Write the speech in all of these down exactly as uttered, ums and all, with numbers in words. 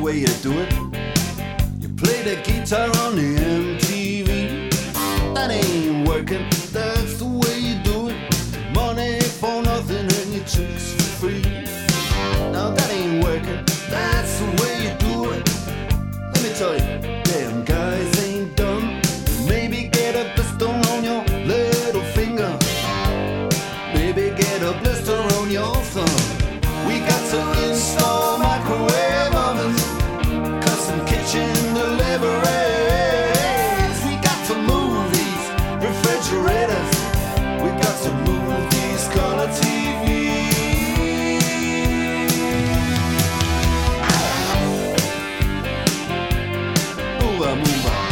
way you do it. You play the guitar on the M T V. That ain't working, that's the way you do it. Money for nothing and your chicks for free. Now that ain't working, that's the way you do it. Let me tell you, damn guys ain't dumb. Maybe get a blister on your little finger. Maybe get a blister on your thumb. We got to install microwave ovens, custom kitchen deliveries. We got to move these refrigerators. We got to move these color T Vs. Move on, move on.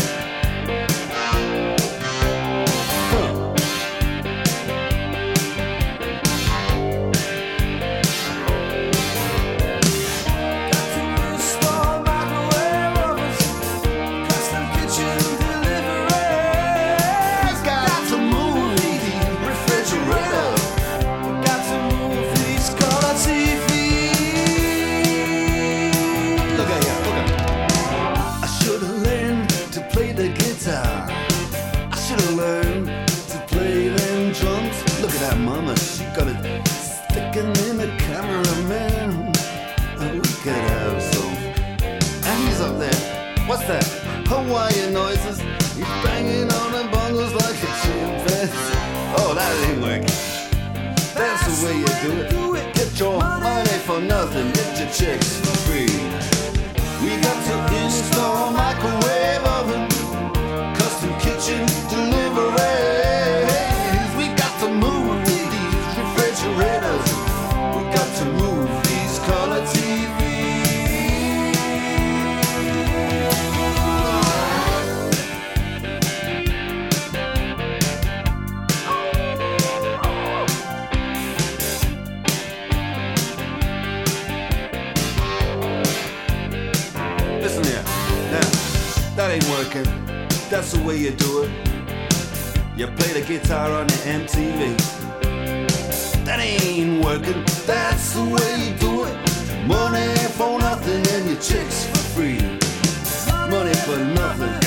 I should've learned to play them drums. Look at that mama, she got it sticking in the cameraman. Oh, we could have some. And he's up there. What's that? Hawaiian noises. He's banging on the bongos like a chimpanzee. Oh, that ain't working. That's the way you do it. Get your money for nothing. Get your chicks for free. We got to install microwave oven, custom kitchen deliveries. We got to move these refrigerators. We got to move these color T Vs. Listen here, now, that ain't working. That's the way you do it. You play the guitar on the M T V. That ain't working. That's the way you do it. Money for nothing and your chicks for free. Money for nothing